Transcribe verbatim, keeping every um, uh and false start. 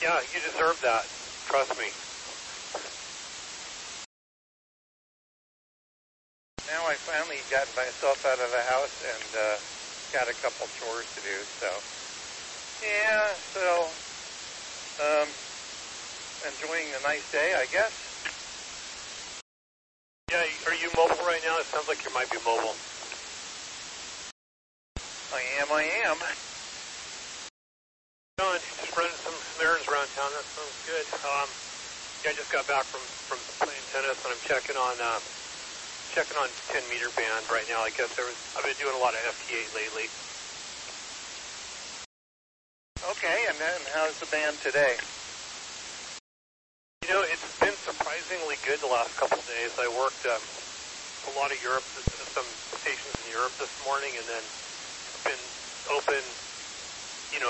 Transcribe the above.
Yeah, you deserve that. Trust me. Now I finally got myself out of the house and uh, got a couple chores to do. So, yeah, so um, enjoying the nice day, I guess. Yeah, are you mobile right now? It sounds like you might be mobile. I am, I am. John, just running some, some errands around town. That sounds good. Um, yeah, I just got back from, from playing tennis, and I'm checking on uh, checking on ten meter band right now. I guess there was, I've been doing a lot of F T eight lately. Okay, and then how's the band today? You know, it's been surprisingly good the last couple of days. I worked um, a lot of Europe, some stations in Europe this morning, and then been open